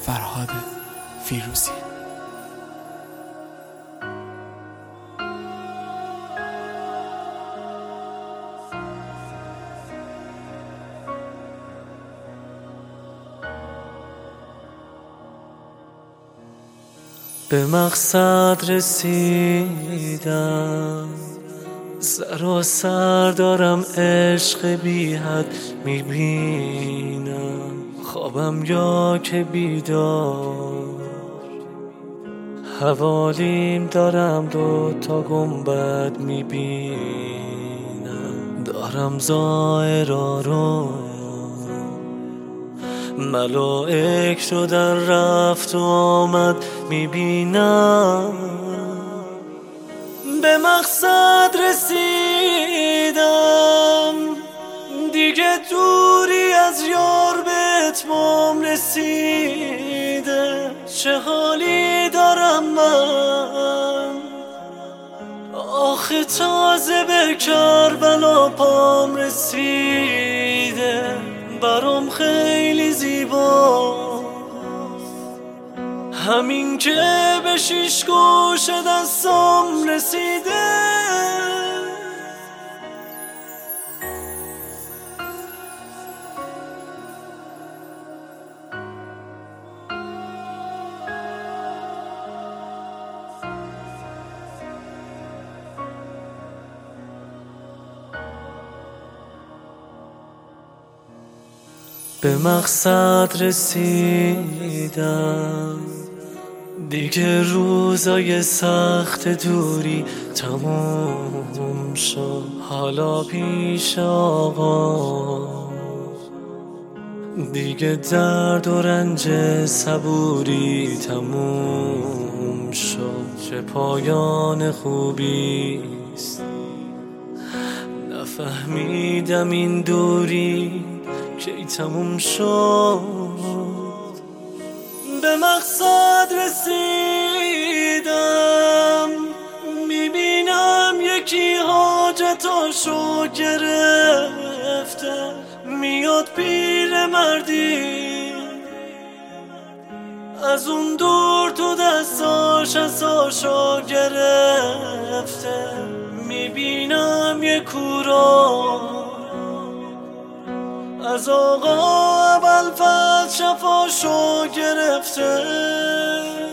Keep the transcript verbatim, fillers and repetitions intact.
فرهاد فیروزی. به مقصد رسیدم، سر و سر دارم عشق بی حد میبینم، خوابم یا که بیدار حوالیم دارم دو تا گنبد میبینم، دارم ظاهرا رو ملائک رو در رفت و آمد میبینم. به مقصد رسیدم، دیگه دوری از یار به اتمام رسیده، چه حالی دارم من آخه تازه به کربلا پام رسیده، برام خیلی زیبا همین که به شیش گوش دستام رسیده. به مقصد رسیدم، دیگه روزای سخت دوری تموم شد، حالا پیش آقا دیگه درد و رنج صبوری تموم شد. چه پایان خوبیست، نفهمیدم این دوری کی تموم شد. به مقصد رسیدم، میبینم یکی حاجتاشو گرفته، میاد پیر مردی از اون دور تو دستاش عصاشو گرفته، میبینم یک کورا از آقا ابوالفضل شفاشو گرفته.